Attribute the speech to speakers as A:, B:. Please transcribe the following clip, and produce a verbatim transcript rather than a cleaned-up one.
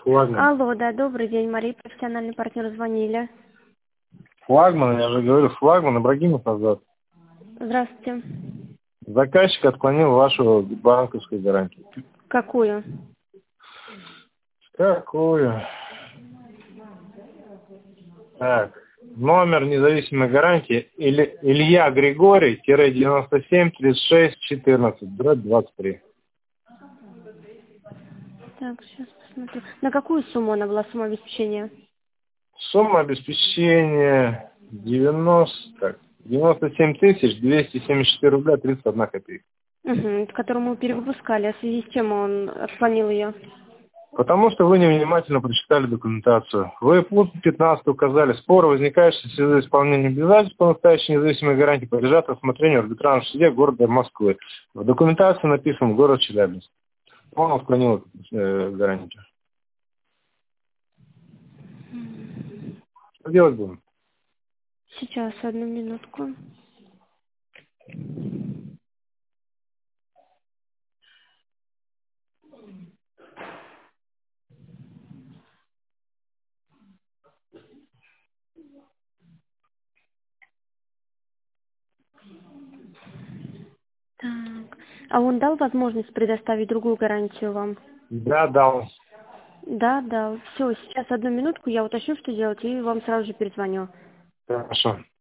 A: Флагман.
B: Алло, да, добрый день, Мария, профессиональный партнер, звонили.
A: Флагман, я же говорю, флагман, Ибрагимов назад.
B: Здравствуйте.
A: Заказчик отклонил вашу банковскую гарантию.
B: Какую?
A: Какую? Так, номер независимой гарантии Иль- Илья Григорий, девяносто семь тридцать шесть четырнадцать, двадцать три.
B: Так, сейчас посмотрю. На какую сумму она была, сумма обеспечения?
A: Сумма обеспечения девяносто, так, девяносто семь тысяч двести семьдесят четыре рубля тридцать одна копейка.
B: Угу, которую мы перевыпускали, а в связи с чем он отклонил ее?
A: Потому что вы невнимательно прочитали документацию. Вы в пункте пятнадцатом указали, споры, возникающие в связи с исполнением обязательств по настоящей независимой гарантии, подлежат рассмотрению в арбитражном суде города Москвы. В документации написано город Челябинск. Он отклонил эту э, гарантию. Что делать будем?
B: Сейчас, одну минутку. Так, а он дал возможность предоставить другую гарантию вам?
A: Да, дал.
B: Да, да. Все, сейчас одну минутку, я уточню, что делать, и вам сразу же перезвоню.
A: Хорошо.